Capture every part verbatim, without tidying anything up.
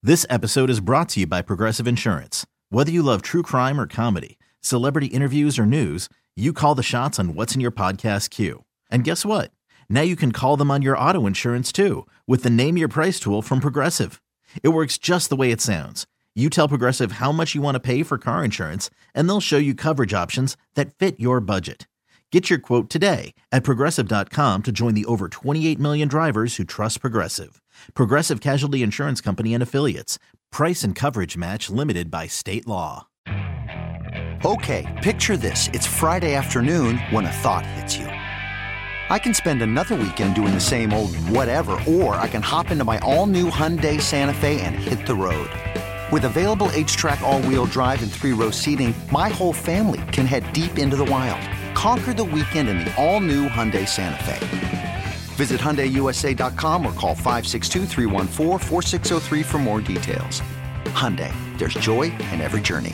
This episode is brought to you by Progressive Insurance. Whether you love true crime or comedy, celebrity interviews or news, you call the shots on what's in your podcast queue. And guess what? Now you can call them on your auto insurance too with the Name Your Price tool from Progressive. It works just the way it sounds. You tell Progressive how much you want to pay for car insurance, and they'll show you coverage options that fit your budget. Get your quote today at Progressive dot com to join the over twenty-eight million drivers who trust Progressive. Progressive Casualty Insurance Company and Affiliates. Price and coverage match limited by state law. Okay, picture this. It's Friday afternoon when a thought hits you. I can spend another weekend doing the same old whatever, or I can hop into my all-new Hyundai Santa Fe and hit the road. With available H-Track all-wheel drive and three-row seating, my whole family can head deep into the wild. Conquer the weekend in the all-new Hyundai Santa Fe. Visit Hyundai U S A dot com or call five six two, three one four, four six zero three for more details. Hyundai, there's joy in every journey.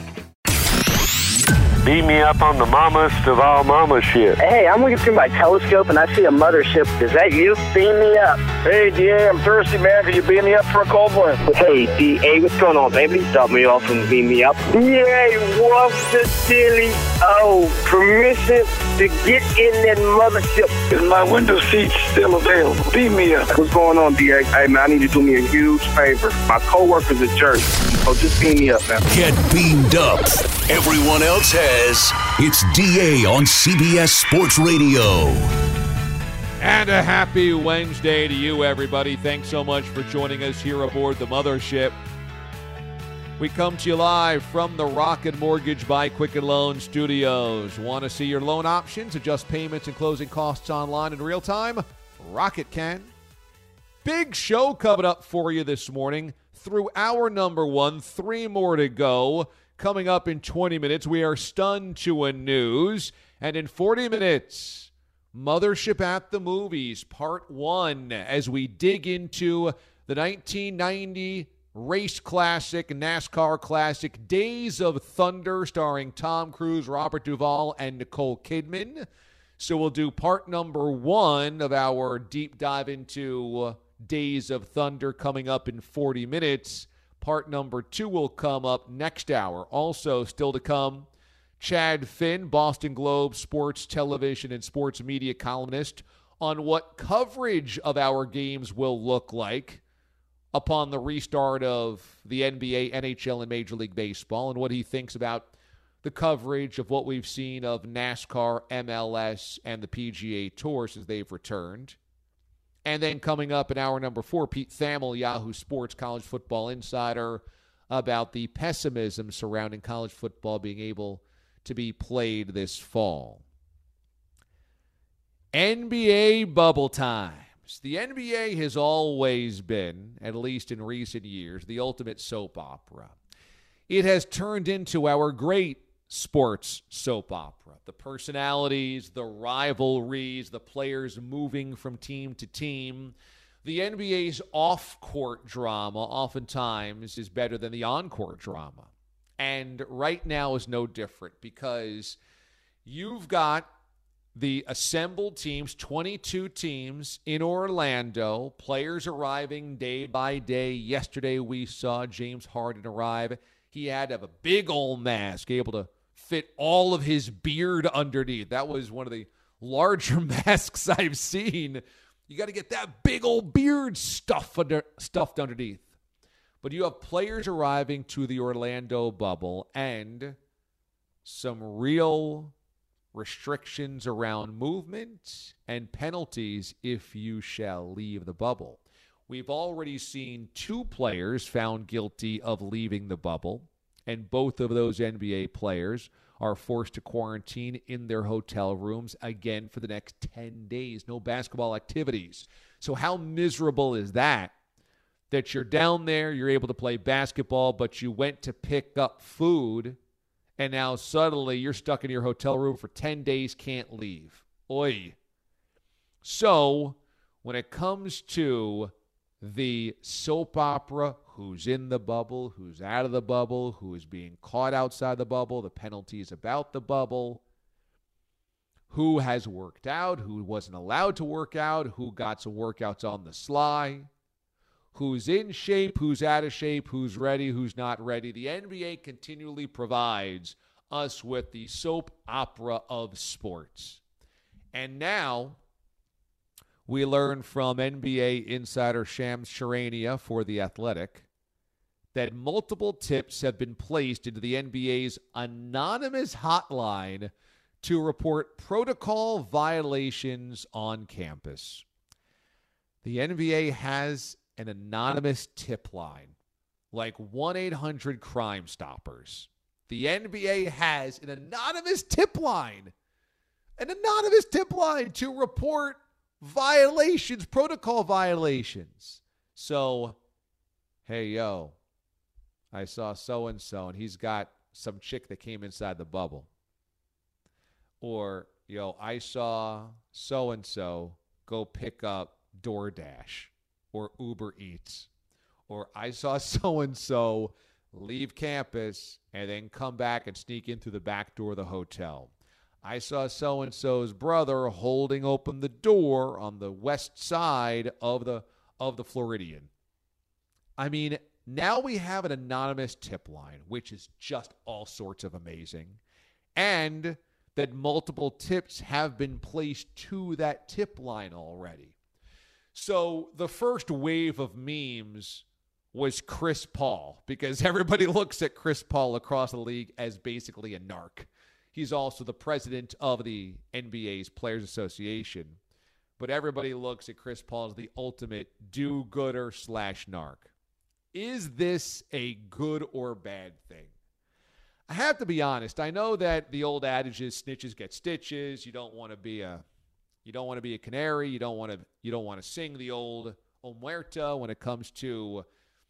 Beat me up on the mammast of all mama shit. Hey, I'm looking through my telescope and I see a mothership. Is that you? Beam me up. Hey, D A, I'm thirsty, man. Can you beam me up for a cold one? Hey, D A, what's going on, baby? Stop me off and beam me up. Yay, what's the silly? Oh, permission to get in that mothership. Is my window seat still available? Beam me up. What's going on, D A? Hey, man, I need you to do me a huge favor. My coworker's a jerk. So just beam me up, man. Get beamed up. Everyone else has. It's D A on C B S Sports Radio. And a happy Wednesday to you, everybody. Thanks so much for joining us here aboard the Mothership. We come to you live from the Rocket Mortgage by Quicken Loan Studios. Want to see your loan options, adjust payments and closing costs online in real time? Rocket can. Big show coming up for you this morning. Through hour number one, three more to go. Coming up in twenty minutes, we are stunned to a news. And in forty minutes, Mothership at the Movies, part one, as we dig into the nineteen ninety race classic, NASCAR classic, Days of Thunder, starring Tom Cruise, Robert Duvall, and Nicole Kidman. So we'll do part number one of our deep dive into Days of Thunder coming up in forty minutes. Part number two will come up next hour. Also, still to come, Chad Finn, Boston Globe sports television and sports media columnist, on what coverage of our games will look like upon the restart of the N B A, N H L, and Major League Baseball, and what he thinks about the coverage of what we've seen of NASCAR, M L S, and the P G A Tour since they've returned. And then coming up in hour number four, Pete Thamel, Yahoo Sports college football insider, about the pessimism surrounding college football being able to be played this fall. N B A bubble times. The N B A has always been, at least in recent years, the ultimate soap opera. It has turned into our great sports soap opera. The personalities, the rivalries, the players moving from team to team. The N B A's off-court drama oftentimes is better than the on-court drama. And right now is no different because you've got the assembled teams, twenty-two teams in Orlando, players arriving day by day. Yesterday we saw James Harden arrive. He had to have a big old mask, able to fit all of his beard underneath. That was one of the larger masks I've seen. You got to get that big old beard stuff under, stuffed underneath. But you have players arriving to the Orlando bubble and some real restrictions around movement and penalties if you shall leave the bubble. We've already seen two players found guilty of leaving the bubble, and both of those N B A players are forced to quarantine in their hotel rooms again for the next ten days. No basketball activities. So how miserable is that? That you're down there, you're able to play basketball, but you went to pick up food, and now suddenly you're stuck in your hotel room for ten days, can't leave. Oy. So when it comes to the soap opera, who's in the bubble, who's out of the bubble, who is being caught outside the bubble, the penalties about the bubble, who has worked out, who wasn't allowed to work out, who got some workouts on the sly, who's in shape, who's out of shape, who's ready, who's not ready. The N B A continually provides us with the soap opera of sports. And now we learn from N B A insider Shams Charania for The Athletic that multiple tips have been placed into the N B A's anonymous hotline to report protocol violations on campus. The N B A has an anonymous tip line, like one eight hundred Crime Stoppers. The N B A has an anonymous tip line, an anonymous tip line to report violations, protocol violations. So, hey, yo, I saw so-and-so, and he's got some chick that came inside the bubble. Or, yo, I saw so-and-so go pick up DoorDash or Uber Eats. Or I saw so-and-so leave campus and then come back and sneak in through the back door of the hotel. I saw so-and-so's brother holding open the door on the west side of the of the Floridian. I mean, now we have an anonymous tip line, which is just all sorts of amazing. And that multiple tips have been placed to that tip line already. So the first wave of memes was Chris Paul, because everybody looks at Chris Paul across the league as basically a narc. He's also the president of the N B A's Players Association. But everybody looks at Chris Paul as the ultimate do-gooder slash narc. Is this a good or bad thing? I have to be honest. I know that the old adage is snitches get stitches. You don't want to be a you don't want to be a canary. You don't want to you don't want to sing the old omerta when it comes to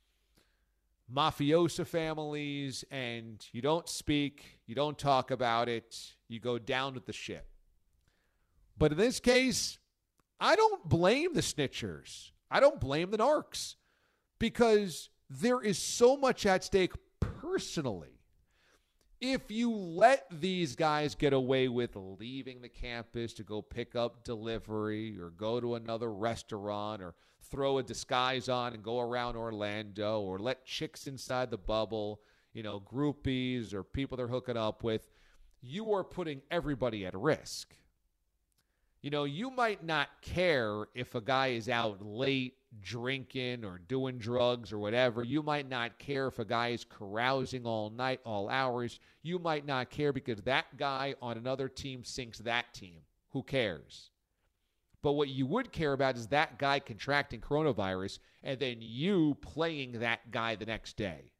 mafiosa families, and you don't speak, you don't talk about it, you go down with the ship. But in this case, I don't blame the snitchers. I don't blame the narcs, because there is so much at stake personally. If you let these guys get away with leaving the campus to go pick up delivery or go to another restaurant or throw a disguise on and go around Orlando, or let chicks inside the bubble, you know, groupies or people they're hooking up with, you are putting everybody at risk. You know, you might not care if a guy is out late drinking or doing drugs or whatever. You might not care if a guy is carousing all night, all hours. You might not care because that guy on another team sinks that team. Who cares? But what you would care about is that guy contracting coronavirus and then you playing that guy the next day.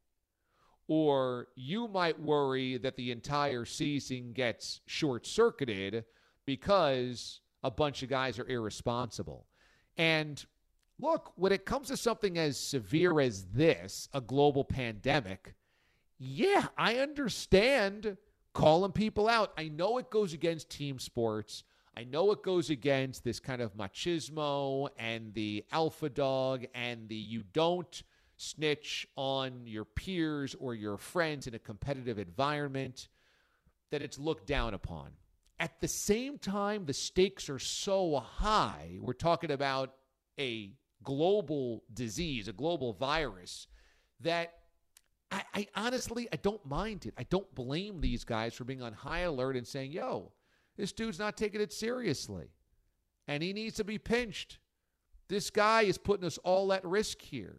Or you might worry that the entire season gets short-circuited because a bunch of guys are irresponsible. And look, when it comes to something as severe as this, a global pandemic, yeah, I understand calling people out. I know it goes against team sports. I know it goes against this kind of machismo and the alpha dog and the you don't snitch on your peers or your friends in a competitive environment, that it's looked down upon. At the same time, the stakes are so high. We're talking about a global disease, a global virus, that I, I honestly, I don't mind it. I don't blame these guys for being on high alert and saying, yo, this dude's not taking it seriously, and he needs to be pinched. This guy is putting us all at risk here.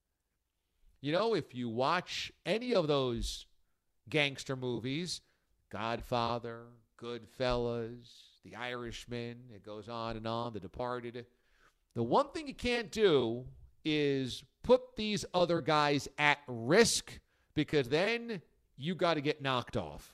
You know, if you watch any of those gangster movies, Godfather, Goodfellas, The Irishman, it goes on and on, The Departed, the one thing you can't do is put these other guys at risk, because then you got to get knocked off.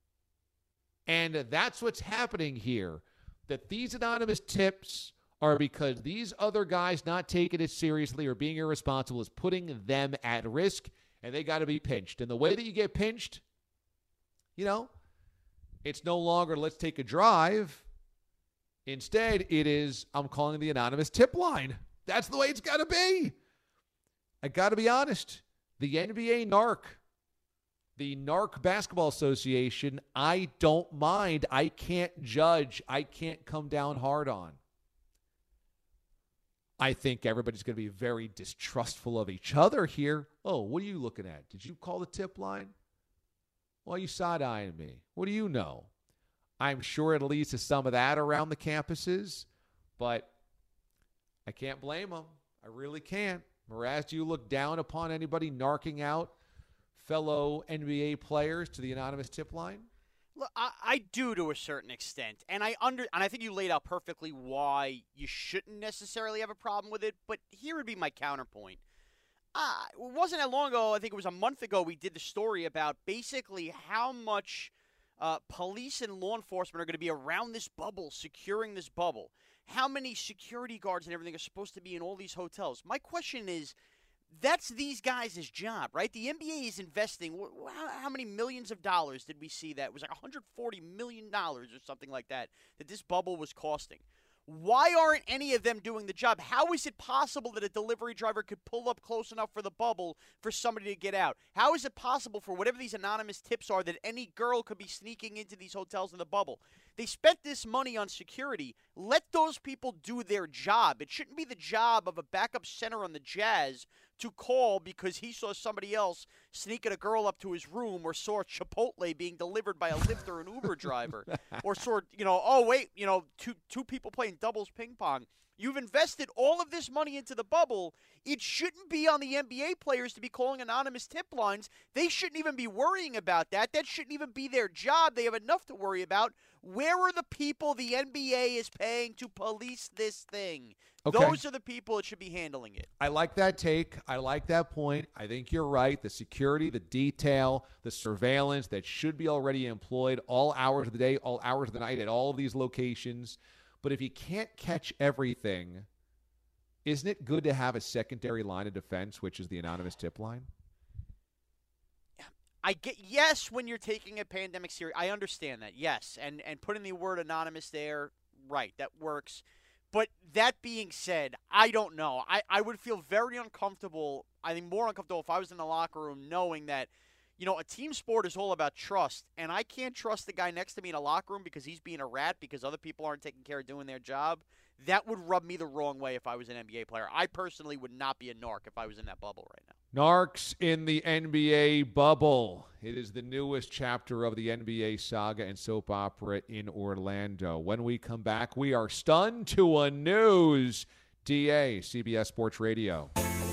And that's what's happening here, that these anonymous tips are because these other guys not taking it seriously or being irresponsible is putting them at risk, and they got to be pinched. And the way that you get pinched, you know, it's no longer let's take a drive. Instead, it is I'm calling the anonymous tip line. That's the way it's got to be. I got to be honest. The N B A narc, the Narc Basketball Association, I don't mind. I can't judge. I can't come down hard on. I think everybody's going to be very distrustful of each other here. Oh, what are you looking at? Did you call the tip line? Why are you side-eyeing me? What do you know? I'm sure it leads to some of that around the campuses, but I can't blame them. I really can't. Mraz, do you look down upon anybody narking out fellow N B A players to the anonymous tip line? Look, I, I do to a certain extent, and I under and I think you laid out perfectly why you shouldn't necessarily have a problem with it. But here would be my counterpoint. Uh, it wasn't that long ago. I think it was a month ago. We did the story about basically how much uh, police and law enforcement are going to be around this bubble, securing this bubble. How many security guards and everything are supposed to be in all these hotels? My question is, that's these guys' job, right? The N B A is investing. How, how many millions of dollars did we see that? It was like one hundred forty million dollars or something like that that this bubble was costing. Why aren't any of them doing the job? How is it possible that a delivery driver could pull up close enough for the bubble for somebody to get out? How is it possible for whatever these anonymous tips are that any girl could be sneaking into these hotels in the bubble? They spent this money on security. Let those people do their job. It shouldn't be the job of a backup center on the Jazz to call because he saw somebody else sneaking a girl up to his room or saw Chipotle being delivered by a Lyft or an Uber driver or saw, you know, oh, wait, you know, two two people playing doubles ping pong. You've invested all of this money into the bubble. It shouldn't be on the N B A players to be calling anonymous tip lines. They shouldn't even be worrying about that. That shouldn't even be their job. They have enough to worry about. Where are the people the N B A is paying to police this thing? Okay. Those are the people that should be handling it. I like that take. I like that point. I think you're right. The security, the detail, the surveillance that should be already employed all hours of the day, all hours of the night at all of these locations. But if you can't catch everything, isn't it good to have a secondary line of defense, which is the anonymous tip line? I get yes when you're taking a pandemic serious. I understand that, yes. And and putting the word anonymous there, right, that works. But that being said, I don't know. I, I would feel very uncomfortable, I think more uncomfortable if I was in the locker room knowing that, you know, a team sport is all about trust, and I can't trust the guy next to me in a locker room because he's being a rat because other people aren't taking care of doing their job. That would rub me the wrong way if I was an N B A player. I personally would not be a narc if I was in that bubble right now. Narcs in the N B A bubble. It is the newest chapter of the N B A saga and soap opera in Orlando. When we come back, we are stunned to a news. D A, C B S Sports Radio.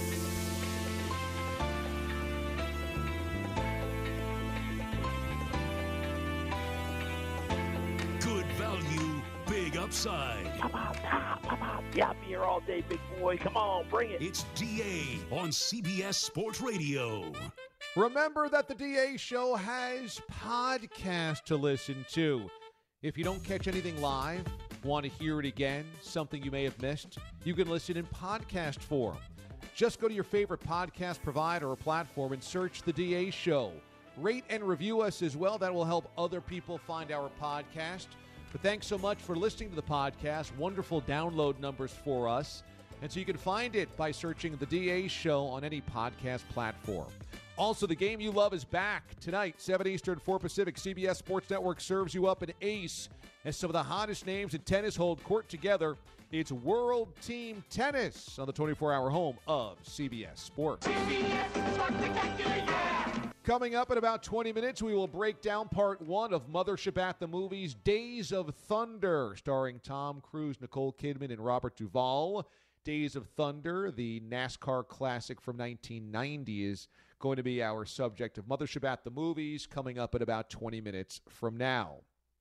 Good value, big upside. Come on, pop, pop, pop. Yeah, I'm here all day, big boy. Come on, bring it. It's D A on C B S Sports Radio. Remember that the D A Show has podcasts to listen to. If you don't catch anything live, want to hear it again, something you may have missed, you can listen in podcast form. Just go to your favorite podcast provider or platform and search the D A Show. Rate and review us as well. That will help other people find our podcast. But thanks so much for listening to the podcast. Wonderful download numbers for us. And so you can find it by searching the D A Show on any podcast platform. Also, the game you love is back tonight, seven Eastern, four Pacific. C B S Sports Network serves you up an ace as some of the hottest names in tennis hold court together. It's World Team Tennis on the twenty-four hour home of C B S Sports. C B S Sports Spectacular, yeah! Coming up in about twenty minutes, we will break down part one of Mothership at the Movies, Days of Thunder, starring Tom Cruise, Nicole Kidman, and Robert Duvall. Days of Thunder, the NASCAR classic from nineteen ninety, is going to be our subject of Mothership at the Movies, coming up in about twenty minutes from now.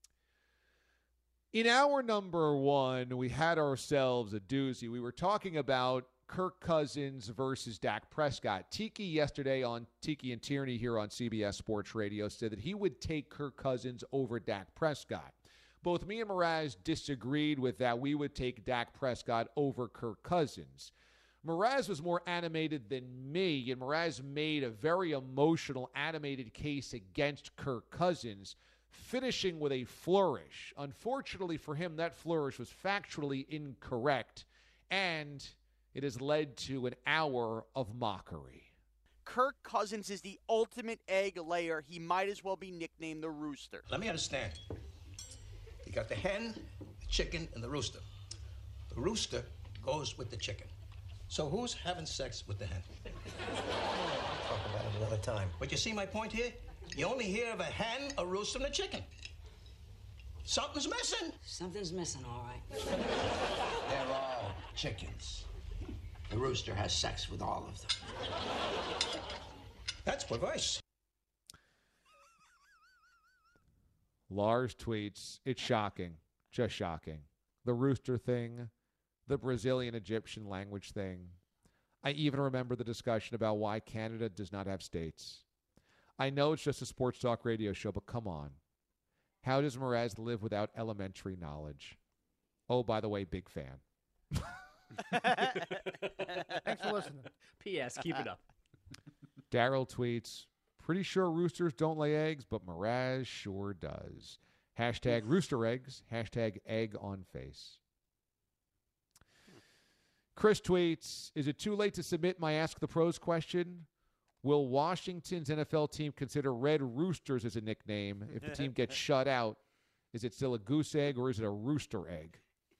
In hour number one, we had ourselves a doozy. We were talking about Kirk Cousins versus Dak Prescott. Tiki yesterday on Tiki and Tierney here on C B S Sports Radio said that he would take Kirk Cousins over Dak Prescott. Both me and Mraz disagreed with that. We would take Dak Prescott over Kirk Cousins. Mraz was more animated than me, and Mraz made a very emotional, animated case against Kirk Cousins, finishing with a flourish. Unfortunately for him, that flourish was factually incorrect, and it has led to an hour of mockery. Kirk Cousins is the ultimate egg layer. He might as well be nicknamed the Rooster. Let me understand. You got the hen, the chicken, and the rooster. The rooster goes with the chicken. So who's having sex with the hen? We'll talk about it another time. But you see my point here? You only hear of a hen, a rooster, and a chicken. Something's missing. Something's missing, all right. They're all chickens. The rooster has sex with all of them. That's perverse. Lars tweets, it's shocking. Just shocking. The rooster thing, the Brazilian-Egyptian language thing. I even remember the discussion about why Canada does not have states. I know it's just a sports talk radio show, but come on. How does Mraz live without elementary knowledge? Oh, by the way, big fan. Thanks for listening. P S. Keep it up. Daryl tweets, pretty sure roosters don't lay eggs, but Mraz sure does. Hashtag rooster eggs. Hashtag egg on face. Chris tweets, is it too late to submit my Ask the Pros question? Will Washington's N F L team consider Red Roosters as a nickname? If the team gets shut out, is it still a goose egg or is it a rooster egg?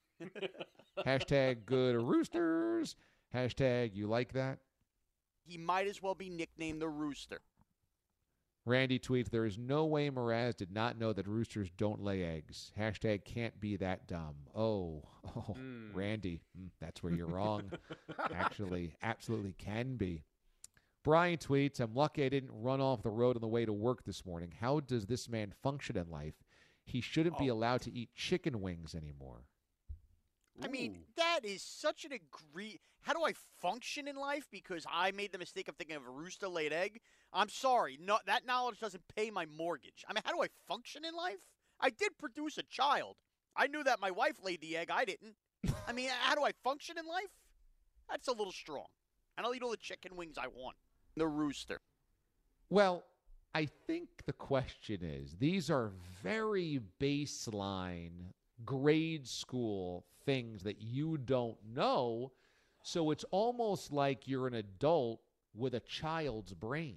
Hashtag good roosters. Hashtag you like that? He might as well be nicknamed the Rooster. Randy tweets, there is no way Mraz did not know that roosters don't lay eggs. Hashtag can't be that dumb. Oh, oh, mm. Randy, mm, that's where you're wrong. Actually, absolutely can be. Brian tweets, I'm lucky I didn't run off the road on the way to work this morning. How does this man function in life? He shouldn't oh. be allowed to eat chicken wings anymore. I mean, that is such an agree. How do I function in life? Because I made the mistake of thinking of a rooster laid egg. I'm sorry. No, that knowledge doesn't pay my mortgage. I mean, how do I function in life? I did produce a child. I knew that my wife laid the egg. I didn't. I mean, how do I function in life? That's a little strong. And I'll eat all the chicken wings I want. The rooster. Well, I think the question is, these are very baseline grade school things that you don't know, so it's almost like you're an adult with a child's brain.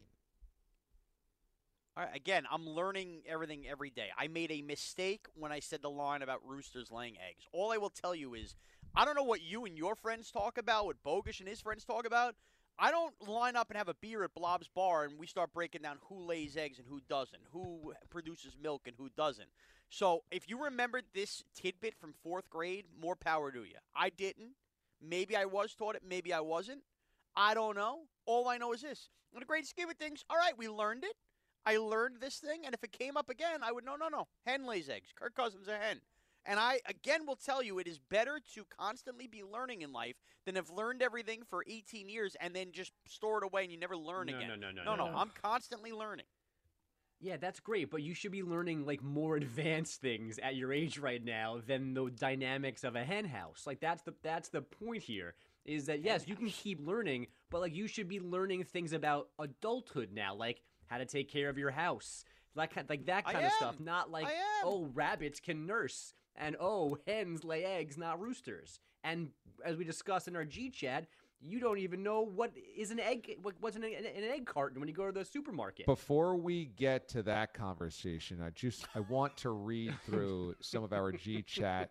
All right, again, I'm learning everything every day. I made a mistake when I said the line about roosters laying eggs. All I will tell you is, I don't know what you and your friends talk about, what Bogusch and his friends talk about. I don't line up and have a beer at Blob's Bar and we start breaking down who lays eggs and who doesn't, who produces milk and who doesn't. So if you remembered this tidbit from fourth grade, more power to you. I didn't. Maybe I was taught it. Maybe I wasn't. I don't know. All I know is this. In the great scheme of things, all right, we learned it. I learned this thing, and if it came up again, I would, no, no, no. Hen lays eggs. Kirk Cousins a hen. And I, again, will tell you it is better to constantly be learning in life than have learned everything for eighteen years and then just store it away and you never learn no, again. No, no, no, no, no, no. no. I'm constantly learning. Yeah, that's great, but you should be learning, like, more advanced things at your age right now than the dynamics of a hen house. Like, that's the that's the point here, is that, yes, you can keep learning, but, like, you should be learning things about adulthood now, like how to take care of your house, like, like that kind of stuff, not like, oh, rabbits can nurse, and, oh, hens lay eggs, not roosters. And as we discussed in our G-Chat, you don't even know what is an egg, what's in an, an egg carton when you go to the supermarket. Before we get to that conversation, I just I want to read through some of our G-Chat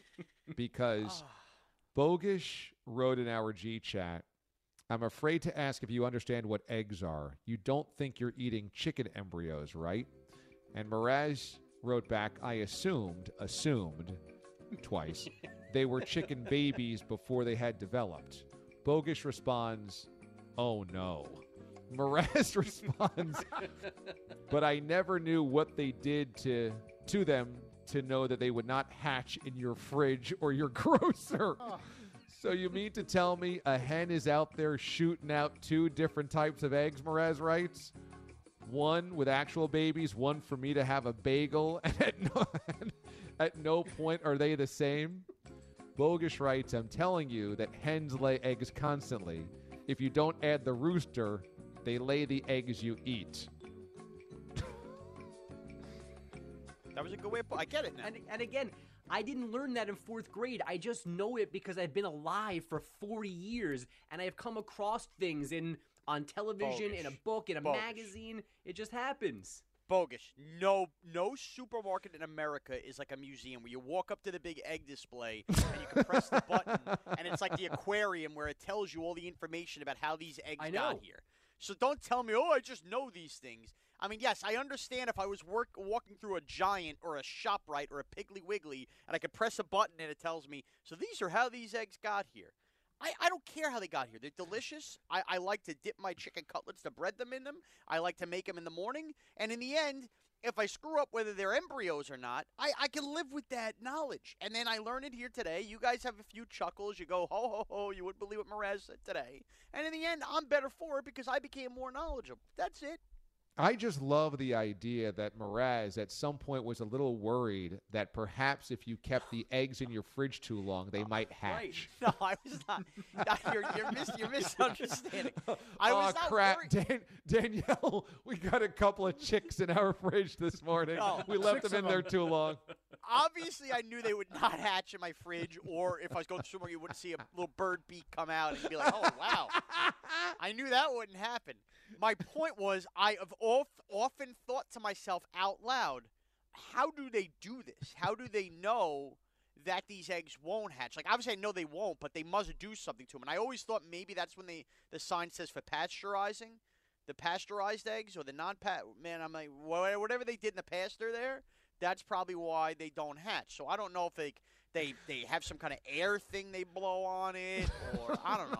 because Bogusch wrote in our G-Chat, I'm afraid to ask if you understand what eggs are. You don't think you're eating chicken embryos, right? And Mraz wrote back, I assumed, assumed, twice, they were chicken babies before they had developed. Bogusch responds, oh no. Mraz responds, but I never knew what they did to to them to know that they would not hatch in your fridge or your grocer. Oh. So you mean to tell me a hen is out there shooting out two different types of eggs, Mraz writes? One with actual babies, one for me to have a bagel, and at no, at no point are they the same? Bogusch writes, I'm telling you that hens lay eggs constantly. If you don't add the rooster, they lay the eggs you eat. That was a good way of putting it. I get it now. And, and again, I didn't learn that in fourth grade. I just know it because I've been alive for forty years, and I have come across things in on television, Bogusch. in a book, in a Bogusch. magazine. It just happens. Bogus. No, no supermarket in America is like a museum where you walk up to the big egg display and you can press the button, and it's like the aquarium where it tells you all the information about how these eggs I got know. here. So don't tell me, oh, I just know these things. I mean, yes, I understand if I was work, walking through a Giant or a ShopRite or a Piggly Wiggly and I could press a button and it tells me, so these are how these eggs got here. I, I don't care how they got here. They're delicious. I, I like to dip my chicken cutlets to bread them in them. I like to make them in the morning. And in the end, if I screw up whether they're embryos or not, I, I can live with that knowledge. And then I learn it here today. You guys have a few chuckles. You go, ho, ho, ho. You wouldn't believe what Mraz said today. And in the end, I'm better for it because I became more knowledgeable. That's it. I just love the idea that Mraz at some point was a little worried that perhaps if you kept the eggs in your fridge too long, they might hatch. No, I was not. No, you're, you're, mis- you're misunderstanding. I oh, was not crap. worried. Dan- Danielle, we got a couple of chicks in our fridge this morning. No. we left Six them in of there them. too long. Obviously, I knew they would not hatch in my fridge, or if I was going to the supermarket, you wouldn't see a little bird beak come out and you'd be like, oh, wow. I knew that wouldn't happen. My point was I have of, often thought to myself out loud, how do they do this? How do they know that these eggs won't hatch? Like, obviously, I know they won't, but they must do something to them. And I always thought maybe that's when they the sign says for pasteurizing, the pasteurized eggs or the non-pat. Man, I'm like, whatever they did in the pasture there, that's probably why they don't hatch. So I don't know if they they they have some kind of air thing they blow on it, or I don't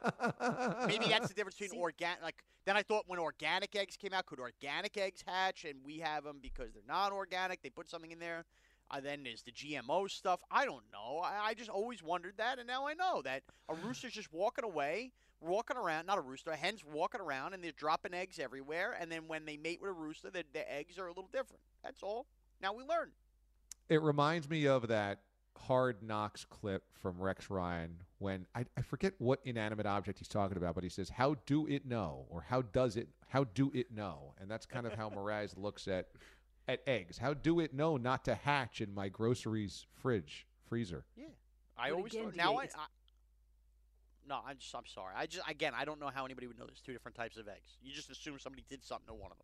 know. Maybe that's the difference between organic. Like then I thought when organic eggs came out, could organic eggs hatch? And we have them because they're not organic. They put something in there. Uh, then there's the G M O stuff. I don't know. I, I just always wondered that, and now I know that a rooster's just walking away, walking around. Not a rooster, a hen's walking around, and they're dropping eggs everywhere. And then when they mate with a rooster, the, the eggs are a little different. That's all. Now we learn. It reminds me of that Hard Knocks clip from Rex Ryan when I, I forget what inanimate object he's talking about, but he says, "How do it know?" or "How does it? How do it know?" And that's kind of how Mraz looks at at eggs. How do it know not to hatch in my groceries fridge freezer? Yeah, I But always again, thought, now D A, I, it's- I. No, I'm just. I'm sorry. I just again, I don't know how anybody would know there's two different types of eggs. You just assume somebody did something to one of them.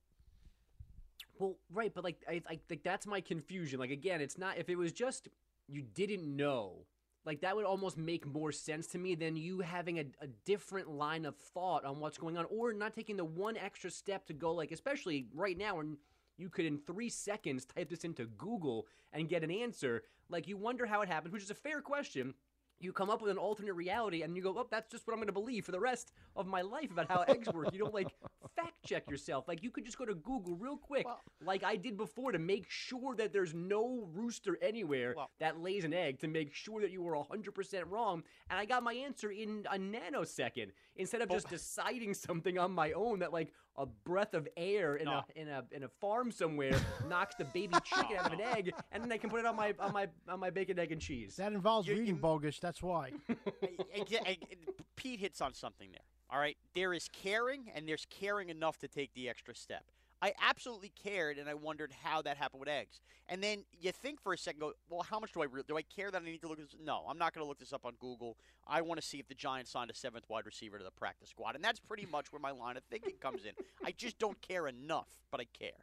Well, right, but like I, I think that's my confusion. Like again, it's not if it was just you didn't know, like that would almost make more sense to me than you having a, a different line of thought on what's going on, or not taking the one extra step to go. Like especially right now, when you could in three seconds type this into Google and get an answer. Like you wonder how it happened, which is a fair question. You come up with an alternate reality, and you go, oh, that's just what I'm going to believe for the rest of my life about how eggs work. You don't, like, fact-check yourself. Like, you could just go to Google real quick, well, like I did before, to make sure that there's no rooster anywhere well, that lays an egg, to make sure that you were one hundred percent wrong. And I got my answer in a nanosecond, instead of just oh. deciding something on my own that, like, a breath of air in, no. a, in, a, in a farm somewhere knocks the baby chicken out of an egg, and then I can put it on my on my, on my bacon, egg, and cheese. That involves you, reading, you, Bogus. That's why. I, I, I, Pete hits on something there. All right, there is caring, and there's caring enough to take the extra step. I absolutely cared, and I wondered how that happened with eggs. And then you think for a second, go, well, how much do I really, do I care that I need to look this? No, I'm not going to look this up on Google. I want to see if the Giants signed a seventh wide receiver to the practice squad, and that's pretty much where my line of thinking comes in. I just don't care enough, but I care.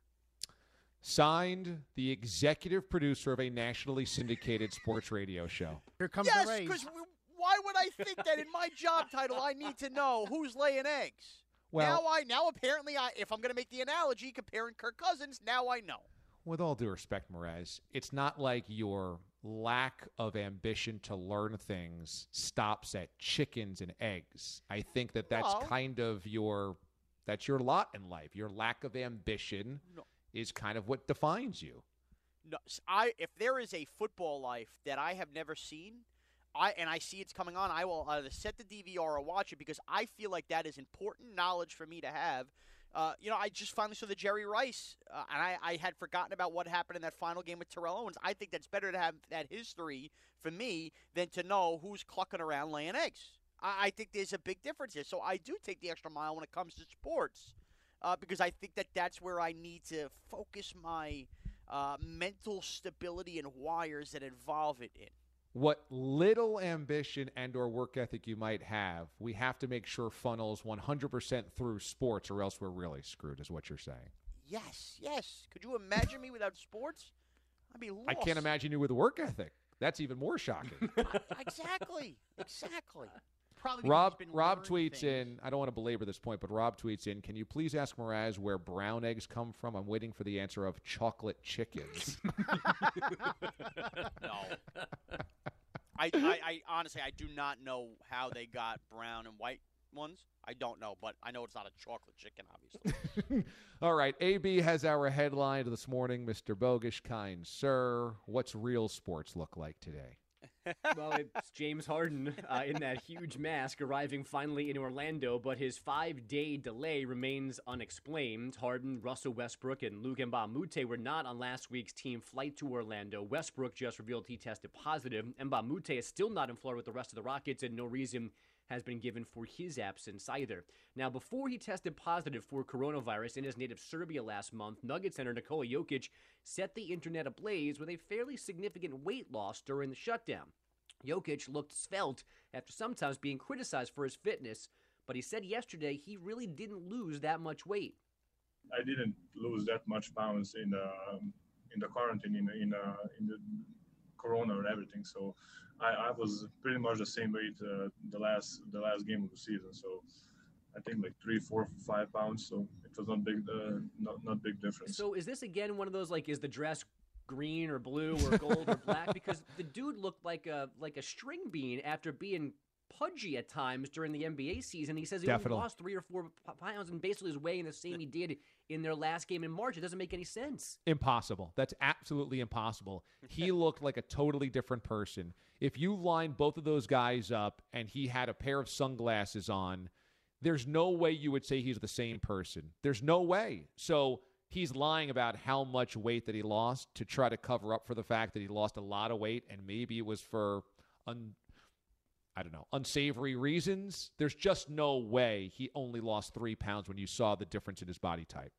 Signed, the executive producer of a nationally syndicated sports radio show. Here comes yes, the Rays. Yes, because why would I think that in my job title I need to know who's laying eggs? Well, now I now apparently I if I'm going to make the analogy comparing Kirk Cousins, now I know. With all due respect, Mraz, it's not like your lack of ambition to learn things stops at chickens and eggs. I think that that's well, kind of your that's your lot in life. Your lack of ambition no. is kind of what defines you. No, I if there is a football life that I have never seen, I and I see it's coming on, I will either set the D V R or watch it because I feel like that is important knowledge for me to have. Uh, you know, I just finally saw the Jerry Rice, uh, and I, I had forgotten about what happened in that final game with Terrell Owens. I think that's better to have that history for me than to know who's clucking around laying eggs. I, I think there's a big difference here. So I do take the extra mile when it comes to sports uh, because I think that that's where I need to focus my uh, mental stability and wires that involve it in. What little ambition and or work ethic you might have, we have to make sure funnels one hundred percent through sports or else we're really screwed, is what you're saying. yes, yes. Could you imagine me without sports? I'd be lost. I can't imagine you with work ethic. That's even more shocking. Exactly, exactly. Probably because Rob he's been Rob learning tweets things. in, I don't want to belabor this point, but Rob tweets in, can you please ask Mraz where brown eggs come from? I'm waiting for the answer of chocolate chickens. No. I, I, I honestly, I do not know how they got brown and white ones. I don't know, but I know it's not a chocolate chicken, obviously. All right, A B has our headline this morning, Mister Bogish, kind sir. What's real sports look like today? Well, it's James Harden uh, in that huge mask arriving finally in Orlando, but his five-day delay remains unexplained. Harden, Russell Westbrook, and Luke Mbamute were not on last week's team flight to Orlando. Westbrook just revealed he tested positive. Mbamute is still not in Florida with the rest of the Rockets, and no reason has been given for his absence either. Now, before he tested positive for coronavirus in his native Serbia last month, Nuggets center Nikola Jokic set the internet ablaze with a fairly significant weight loss during the shutdown. Jokic looked svelte after sometimes being criticized for his fitness, but he said yesterday he really didn't lose that much weight. I didn't lose that much pounds in the in the quarantine in in, uh, in the corona and everything. So I, I was pretty much the same weight uh, the last the last game of the season. So I think like three, four, five pounds. So it was not big, uh, not not big difference. So is this again one of those like is the dress green or blue or gold or black? Because the dude looked like a like a string bean after being pudgy at times during the N B A season. He says he only lost three or four pounds and basically is weighing the same he did in their last game in March. It doesn't make any sense. Impossible. That's absolutely impossible. He looked like a totally different person. If you line both of those guys up and he had a pair of sunglasses on, there's no way you would say he's the same person. There's no way. So he's lying about how much weight that he lost to try to cover up for the fact that he lost a lot of weight, and maybe it was for, un, I don't know, unsavory reasons. There's just no way he only lost three pounds when you saw the difference in his body type.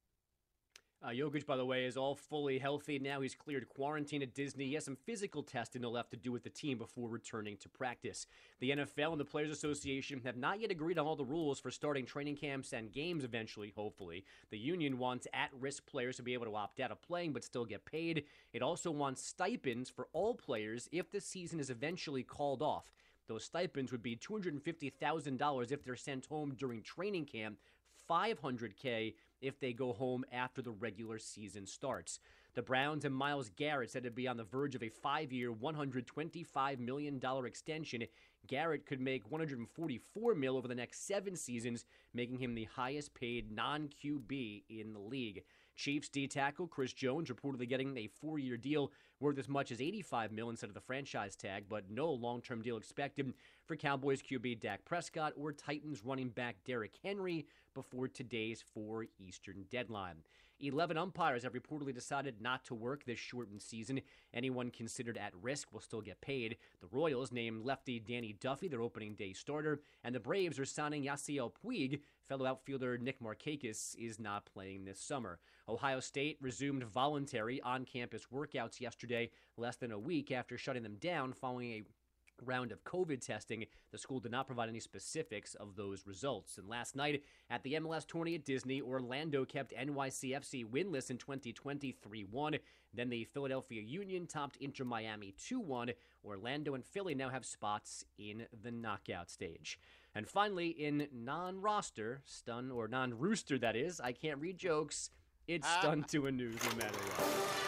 Uh, Jokic, by the way, is all fully healthy. Now he's cleared quarantine at Disney. He has some physical testing he'll have to do with the team before returning to practice. The N F L and the Players Association have not yet agreed on all the rules for starting training camps and games eventually, hopefully. The union wants at-risk players to be able to opt out of playing but still get paid. It also wants stipends for all players if the season is eventually called off. Those stipends would be two hundred fifty thousand dollars if they're sent home during training camp, five hundred thousand dollars if they go home after the regular season starts. The Browns and Myles Garrett said to be on the verge of a five-year, one hundred twenty-five million dollars extension. Garrett could make one hundred forty-four million dollars over the next seven seasons, making him the highest-paid non-Q B in the league. Chiefs D-tackle Chris Jones reportedly getting a four-year deal worth as much as eighty-five million dollars instead of the franchise tag, but no long-term deal expected for Cowboys Q B Dak Prescott or Titans running back Derrick Henry before today's four Eastern deadline. eleven umpires have reportedly decided not to work this shortened season. Anyone considered at risk will still get paid. The Royals named lefty Danny Duffy their opening day starter, and the Braves are signing Yasiel Puig. Fellow outfielder Nick Markakis is not playing this summer. Ohio State resumed voluntary on-campus workouts yesterday, less than a week after shutting them down following a round of COVID testing. The school did not provide any specifics of those results. And last night at the M L S tourney at Disney, Orlando kept N Y C F C winless in twenty twenty three one. Then the Philadelphia Union topped Inter Miami two one. Orlando and Philly now have spots in the knockout stage. And finally, in non-roster, stun, or non-rooster that is, I can't read jokes, it's stun to a news no matter what.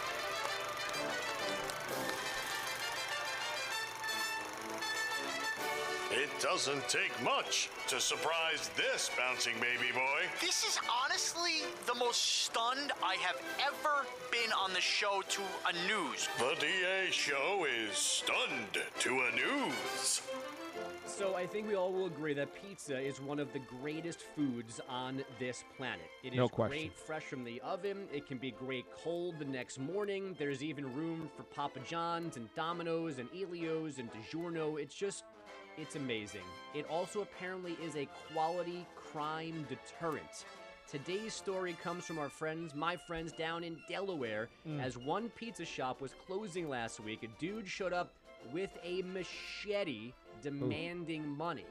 It doesn't take much to surprise this bouncing baby boy. This is honestly the most stunned I have ever been on the show to a news. The D A show is stunned to a news. So I think we all will agree that pizza is one of the greatest foods on this planet. It is No question. great fresh from the oven. It can be great cold the next morning. There's even room for Papa John's and Domino's and Elio's and DiGiorno. It's just, it's amazing. It also apparently is a quality crime deterrent. Today's story comes from our friends, my friends down in Delaware. Mm. As one pizza shop was closing last week, a dude showed up with a machete demanding Ooh. money.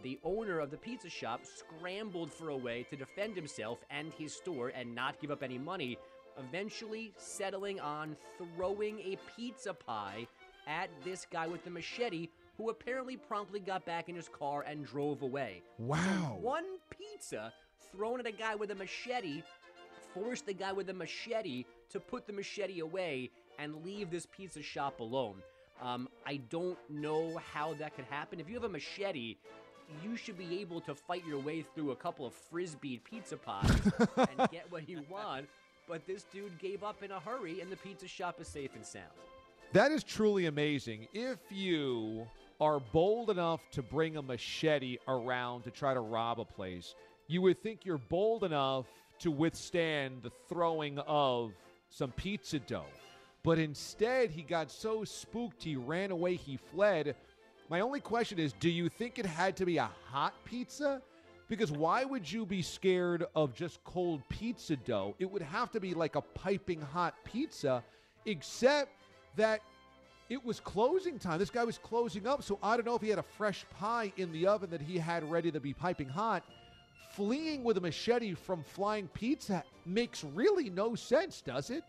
the owner of the pizza shop scrambled for a way to defend himself and his store and not give up any money, eventually settling on throwing a pizza pie at this guy with the machete, who apparently promptly got back in his car and drove away. Wow. So one pizza thrown at a guy with a machete forced the guy with the machete to put the machete away and leave this pizza shop alone. Um, I don't know how that could happen. If you have a machete, you should be able to fight your way through a couple of Frisbee pizza pies and get what you want. But this dude gave up in a hurry, and the pizza shop is safe and sound. That is truly amazing. If you are bold enough to bring a machete around to try to rob a place, you would think you're bold enough to withstand the throwing of some pizza dough. But instead, he got so spooked, he ran away, he fled. My only question is, do you think it had to be a hot pizza? Because why would you be scared of just cold pizza dough? It would have to be like a piping hot pizza, except that it was closing time. This guy was closing up, so I don't know if he had a fresh pie in the oven that he had ready to be piping hot. Fleeing with a machete from flying pizza makes really no sense, does it?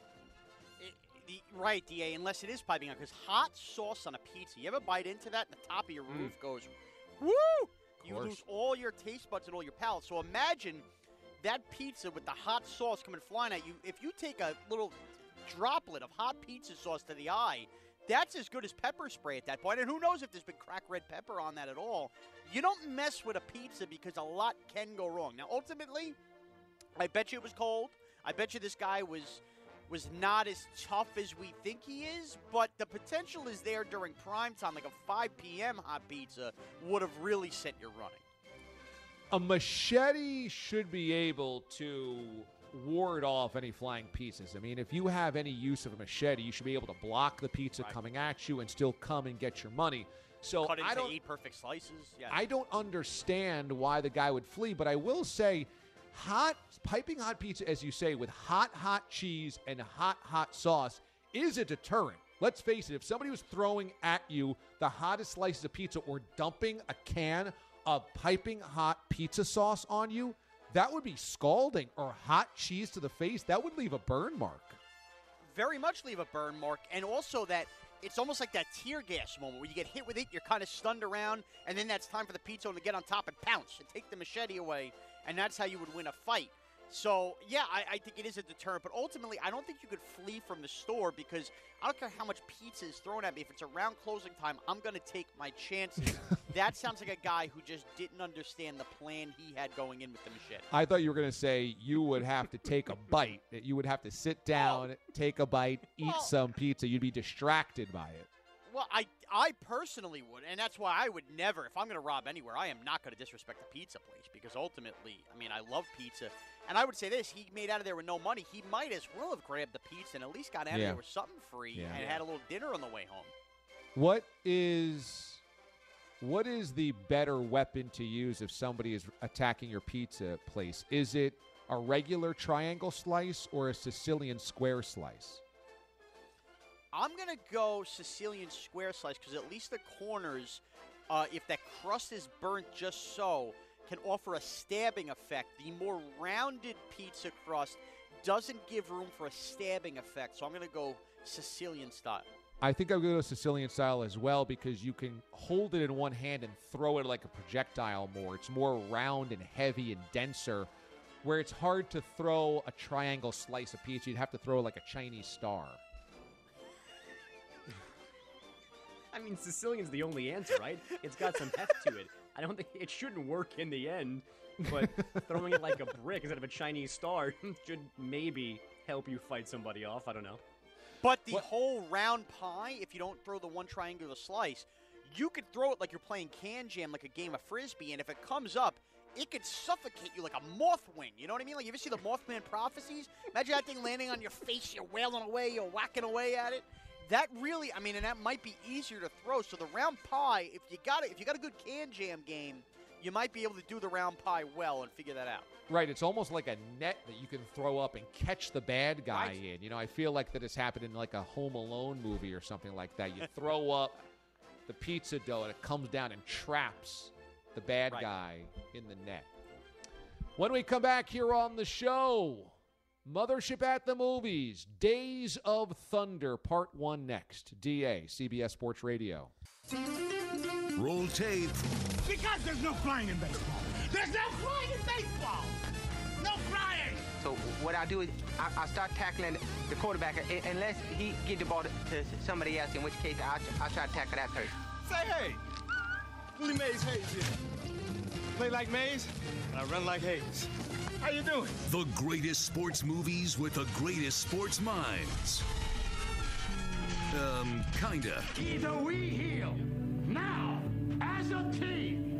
The, right, D A, unless it is piping hot, because hot sauce on a pizza, you ever bite into that and the top of your roof mm. goes, woo! You lose all your taste buds and all your palate. So imagine that pizza with the hot sauce coming flying at you. If you take a little droplet of hot pizza sauce to the eye, that's as good as pepper spray at that point. And who knows if there's been cracked red pepper on that at all. You don't mess with a pizza because a lot can go wrong. Now, ultimately, I bet you it was cold. I bet you this guy was... was not as tough as we think he is, but the potential is there during prime time. Like a five p.m. hot pizza would have really sent you running. A machete should be able to ward off any flying pizzas. I mean, if you have any use of a machete, you should be able to block the pizza right. coming at you and still come and get your money. So Cut into I don't, eight perfect slices. Yeah. I don't understand why the guy would flee, but I will say hot, piping hot pizza, as you say, with hot, hot cheese and hot, hot sauce is a deterrent. Let's face it, if somebody was throwing at you the hottest slices of pizza or dumping a can of piping hot pizza sauce on you, that would be scalding. Or hot cheese to the face, that would leave a burn mark. Very much leave a burn mark. And also that it's almost like that tear gas moment where you get hit with it, you're kind of stunned around, and then that's time for the pizza to get on top and pounce and take the machete away. And that's how you would win a fight. So, yeah, I, I think it is a deterrent. But ultimately, I don't think you could flee from the store because I don't care how much pizza is thrown at me. If it's around closing time, I'm going to take my chances. That sounds like a guy who just didn't understand the plan he had going in with the machete. I thought you were going to say you would have to take a bite. That you would have to sit down, oh. take a bite, eat well, some pizza. You'd be distracted by it. Well, I, I personally would, and that's why I would never, if I'm going to rob anywhere, I am not going to disrespect the pizza place because ultimately, I mean, I love pizza. And I would say this, he made out of there with no money. He might as well have grabbed the pizza and at least got out yeah. of there with something free yeah. and yeah. had a little dinner on the way home. What is what is the better weapon to use if somebody is attacking your pizza place? Is it a regular triangle slice or a Sicilian square slice? I'm going to go Sicilian square slice because at least the corners, uh, if that crust is burnt just so, can offer a stabbing effect. The more rounded pizza crust doesn't give room for a stabbing effect, so I'm going to go Sicilian style. I think I'm going to go Sicilian style as well because you can hold it in one hand and throw it like a projectile more. It's more round and heavy and denser, where it's hard to throw a triangle slice of pizza. You'd have to throw like a Chinese star. I mean, Sicilian's the only answer, right? It's got some heft to it. I don't think it shouldn't work in the end, but throwing it like a brick instead of a Chinese star should maybe help you fight somebody off. I don't know. But the what? whole round pie, if you don't throw the one triangular slice, you could throw it like you're playing can jam, like a game of Frisbee, and if it comes up, it could suffocate you like a moth wing. You know what I mean? Like, you ever see the Mothman Prophecies? Imagine that thing landing on your face, you're wailing away, you're whacking away at it. That really, I mean, and that might be easier to throw. So the round pie, if you got it, if you got a good can jam game, you might be able to do the round pie well and figure that out. Right, it's almost like a net that you can throw up and catch the bad guy right. in. You know, I feel like that has happened in like a Home Alone movie or something like that. You throw up the pizza dough and it comes down and traps the bad Right. guy in the net. When we come back here on the show, Mothership at the Movies, Days of Thunder, Part one next. D A, C B S Sports Radio. Roll tape. Because there's no flying in baseball. There's no flying in baseball. No flying. So what I do is I, I start tackling the quarterback uh, unless he get the ball to, to somebody else, in which case I I try to tackle that person. Say hey. Willie Mays Hayes here. Play like Mays, and I run like Hayes. How you doing? The greatest sports movies with the greatest sports minds. Um, kinda. Either we heal now as a team,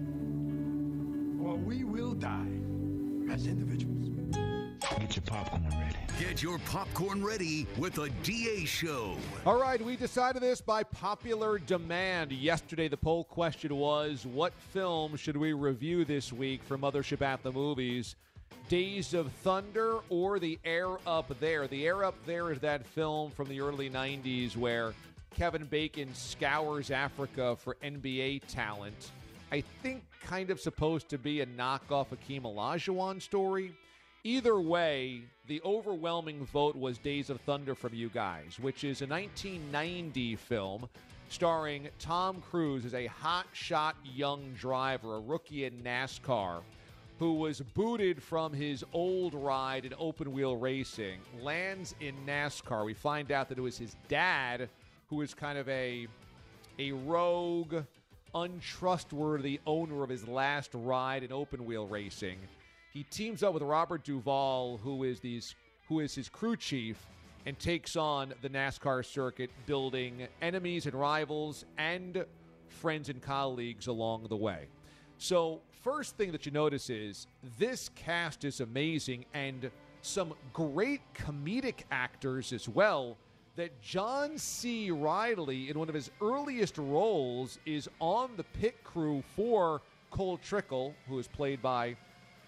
or we will die as individuals. Get your popcorn ready. Get your popcorn ready with a D A show. All right, we decided this by popular demand. Yesterday, the poll question was, what film should we review this week for Mothership at the Movies? Days of Thunder or The Air Up There? The Air Up There is that film from the early nineties where Kevin Bacon scours Africa for N B A talent. I think kind of supposed to be a knockoff Hakeem Olajuwon story. Either way, the overwhelming vote was Days of Thunder from you guys, which is a nineteen ninety film starring Tom Cruise as a hotshot young driver, a rookie in NASCAR, who was booted from his old ride in open-wheel racing, lands in NASCAR. We find out that it was his dad, who is kind of a, a rogue, untrustworthy owner of his last ride in open-wheel racing. He teams up with Robert Duvall, who is these, who is his crew chief, and takes on the NASCAR circuit, building enemies and rivals and friends and colleagues along the way. So, first thing that you notice is this cast is amazing, and some great comedic actors as well. That John C. Reilly, in one of his earliest roles, is on the pit crew for Cole Trickle, who is played by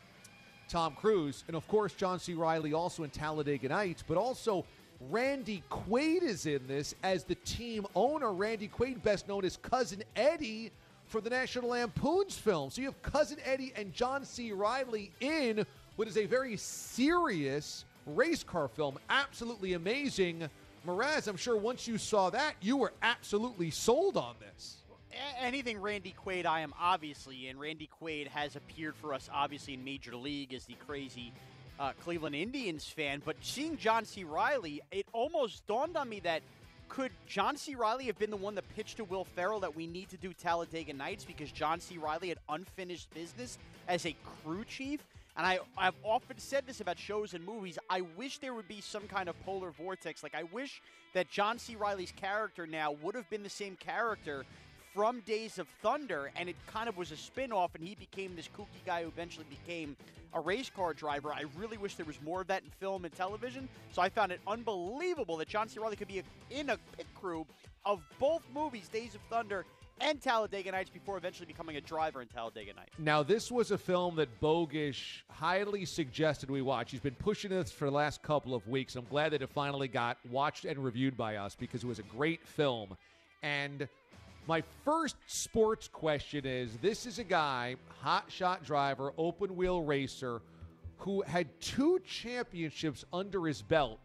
Tom Cruise. And, of course, John C. Reilly also in Talladega Nights, but also Randy Quaid is in this as the team owner. Randy Quaid, best known as Cousin Eddie for the National Lampoon's film. So you have Cousin Eddie and John C. Reilly in what is a very serious race car film. Absolutely amazing. Mraz, I'm sure once you saw that, you were absolutely sold on this. Anything Randy Quaid, I am obviously in. Randy Quaid has appeared for us, obviously, in Major League as the crazy uh, Cleveland Indians fan. But seeing John C. Reilly, it almost dawned on me that could John C. Reilly have been the one that pitched to Will Ferrell that we need to do Talladega Nights because John C. Reilly had unfinished business as a crew chief? And I, I've often said this about shows and movies. I wish there would be some kind of polar vortex. Like, I wish that John C. Reilly's character now would have been the same character from Days of Thunder, and it kind of was a spin-off, and he became this kooky guy who eventually became a race car driver. I really wish there was more of that in film and television, so I found it unbelievable that John C. Reilly could be a, in a pit crew of both movies, Days of Thunder and Talladega Nights, before eventually becoming a driver in Talladega Nights. Now, this was a film that Bogish highly suggested we watch. He's been pushing this for the last couple of weeks. I'm glad that it finally got watched and reviewed by us because it was a great film. And my first sports question is, this is a guy, hotshot driver, open-wheel racer, who had two championships under his belt,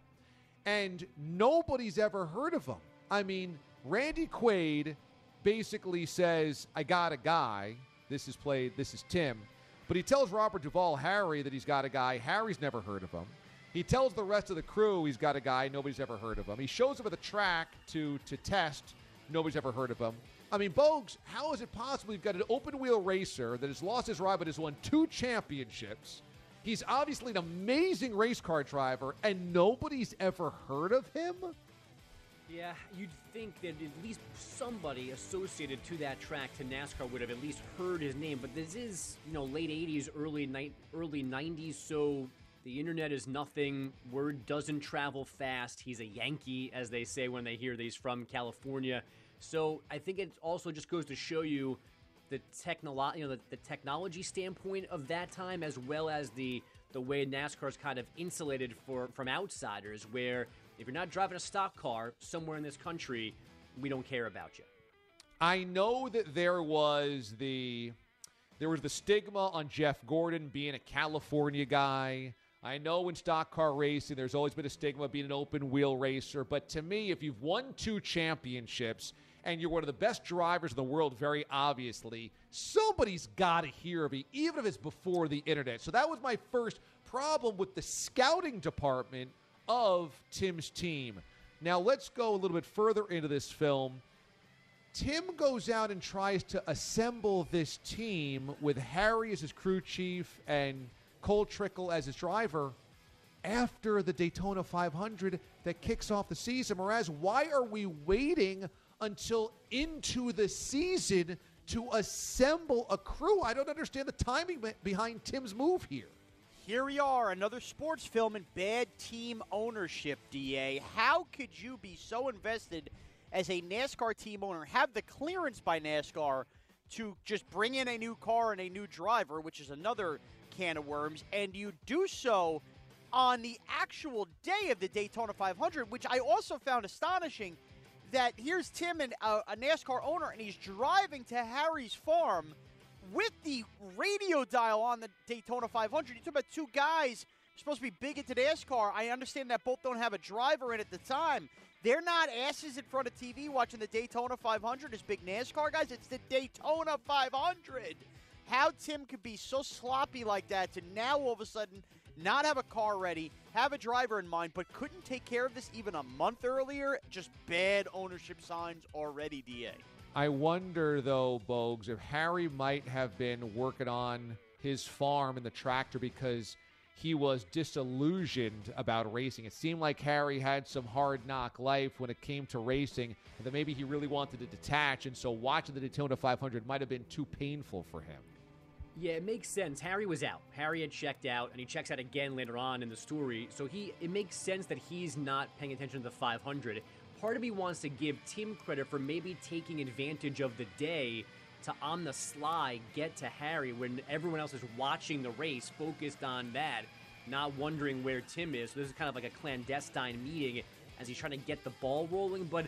and nobody's ever heard of him. I mean, Randy Quaid basically says, I got a guy. This is played, this is Tim. But he tells Robert Duvall, Harry, that he's got a guy. Harry's never heard of him. He tells the rest of the crew he's got a guy. Nobody's ever heard of him. He shows up at the track to, to test. Nobody's ever heard of him. I mean, Bogues, how is it possible you've got an open-wheel racer that has lost his ride but has won two championships? He's obviously an amazing race car driver, and nobody's ever heard of him? Yeah, you'd think that at least somebody associated to that track, to NASCAR, would have at least heard his name. But this is, you know, late eighties, early ni- early nineties, so the internet is nothing. Word doesn't travel fast. He's a Yankee, as they say when they hear that he's from California. So I think it also just goes to show you the technolo- you know, the, the technology standpoint of that time, as well as the the way NASCAR's kind of insulated for from outsiders, where if you're not driving a stock car somewhere in this country, we don't care about you. I know that there was the There was the stigma on Jeff Gordon being a California guy. I know in stock car racing, there's always been a stigma being an open-wheel racer. But to me, if you've won two championships and you're one of the best drivers in the world, very obviously, somebody's got to hear of you, even if it's before the internet. So that was my first problem with the scouting department of Tim's team. Now, let's go a little bit further into this film. Tim goes out and tries to assemble this team with Harry as his crew chief and Cole Trickle as his driver after the Daytona five hundred that kicks off the season. Whereas, why are we waiting until into the season to assemble a crew? I don't understand the timing behind Tim's move here. Here we are, another sports film in bad team ownership, D A. How could you be so invested as a NASCAR team owner, have the clearance by NASCAR to just bring in a new car and a new driver, which is another can of worms, and you do so on the actual day of the Daytona five hundred, which I also found astonishing, that here's Tim, and a, a NASCAR owner, and he's driving to Harry's farm with the radio dial on the Daytona five hundred. You talk about two guys supposed to be big into NASCAR. I understand that both don't have a driver in at the time. They're not asses in front of T V watching the Daytona five hundred as big NASCAR guys. It's the Daytona five hundred. How Tim could be so sloppy like that to now all of a sudden not have a car ready, have a driver in mind, but couldn't take care of this even a month earlier? Just bad ownership signs already, D A. I wonder, though, Bogues, if Harry might have been working on his farm and the tractor because he was disillusioned about racing. It seemed like Harry had some hard knock life when it came to racing, and that maybe he really wanted to detach, and so watching the Daytona five hundred might have been too painful for him. Yeah, it makes sense. Harry was out. Harry had checked out, and he checks out again later on in the story, so he it makes sense that he's not paying attention to the five hundred. Part of me wants to give Tim credit for maybe taking advantage of the day to, on the sly, get to Harry when everyone else is watching the race, focused on that, not wondering where Tim is. So this is kind of like a clandestine meeting as he's trying to get the ball rolling. But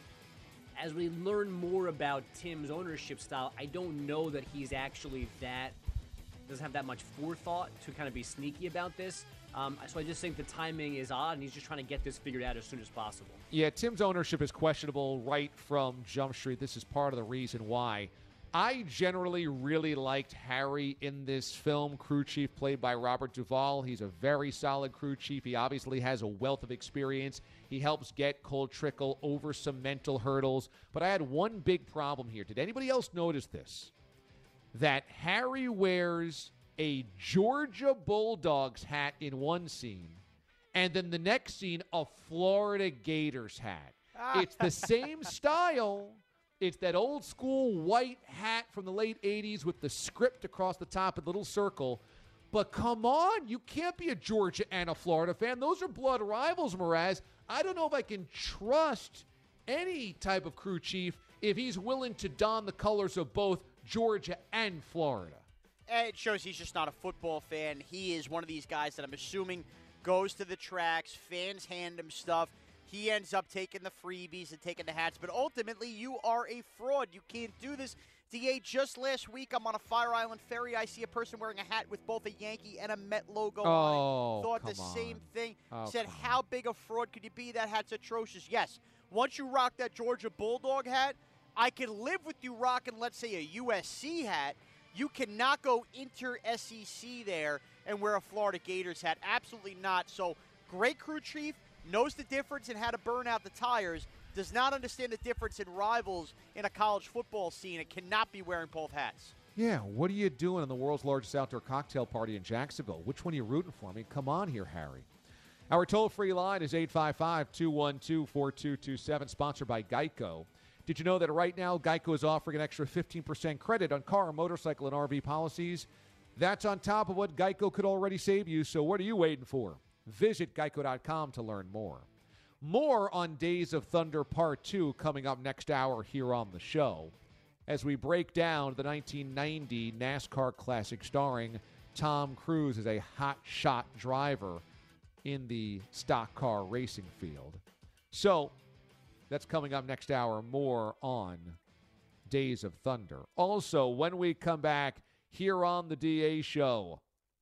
as we learn more about Tim's ownership style, I don't know that he's actually that, doesn't have that much forethought to kind of be sneaky about this. Um, so I just think the timing is odd, and he's just trying to get this figured out as soon as possible. Yeah, Tim's ownership is questionable right from Jump Street. This is part of the reason why. I generally really liked Harry in this film, crew chief played by Robert Duvall. He's a very solid crew chief. He obviously has a wealth of experience. He helps get Cole Trickle over some mental hurdles. But I had one big problem here. Did anybody else notice this? That Harry wears a Georgia Bulldogs hat in one scene, and then the next scene, a Florida Gators hat. It's the same style. It's that old school white hat from the late eighties with the script across the top of the little circle. But come on, you can't be a Georgia and a Florida fan. Those are blood rivals, Mraz. I don't know if I can trust any type of crew chief if he's willing to don the colors of both Georgia and Florida. It shows he's just not a football fan. He is one of these guys that I'm assuming goes to the tracks, fans hand him stuff. He ends up taking the freebies and taking the hats. But ultimately, you are a fraud. You can't do this. D A, just last week, I'm on a Fire Island ferry. I see a person wearing a hat with both a Yankee and a Met logo oh, on it. Thought the on. same thing. Oh, Said, how big a fraud could you be? That hat's atrocious. Yes, once you rock that Georgia Bulldog hat, I can live with you rocking, let's say, a U S C hat. You cannot go inter-S E C there and wear a Florida Gators hat. Absolutely not. So, great crew chief, knows the difference in how to burn out the tires, does not understand the difference in rivals in a college football scene, and cannot be wearing both hats. Yeah, what are you doing in the world's largest outdoor cocktail party in Jacksonville? Which one are you rooting for? I mean, come on here, Harry. Our toll-free line is eight five five, two one two, four two two seven, sponsored by Geico. Did you know that right now Geico is offering an extra fifteen percent credit on car, motorcycle, and R V policies? That's on top of what Geico could already save you, so what are you waiting for? Visit geico dot com to learn more. More on Days of Thunder Part two coming up next hour here on the show as we break down the nineteen ninety NASCAR Classic starring Tom Cruise as a hot shot driver in the stock car racing field. So, that's coming up next hour, more on Days of Thunder. Also, when we come back, here on the D A Show.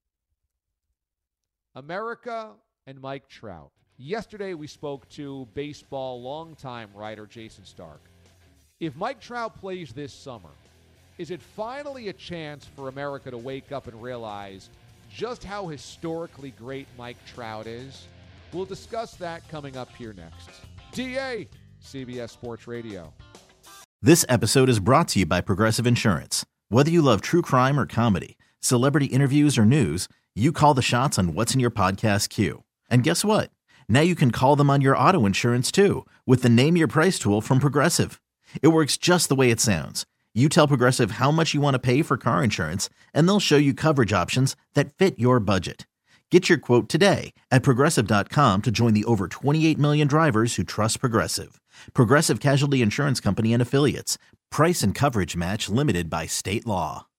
America and Mike Trout. Yesterday we spoke to baseball longtime writer Jason Stark. If Mike Trout plays this summer, is it finally a chance for America to wake up and realize just how historically great Mike Trout is? We'll discuss that coming up here next. D A, C B S Sports Radio. This episode is brought to you by Progressive Insurance. Whether you love true crime or comedy, celebrity interviews or news, you call the shots on what's in your podcast queue. And guess what? Now you can call them on your auto insurance too with the Name Your Price tool from Progressive. It works just the way it sounds. You tell Progressive how much you want to pay for car insurance, and they'll show you coverage options that fit your budget. Get your quote today at Progressive dot com to join the over twenty-eight million drivers who trust Progressive. Progressive Casualty Insurance Company and Affiliates. Price and coverage match limited by state law.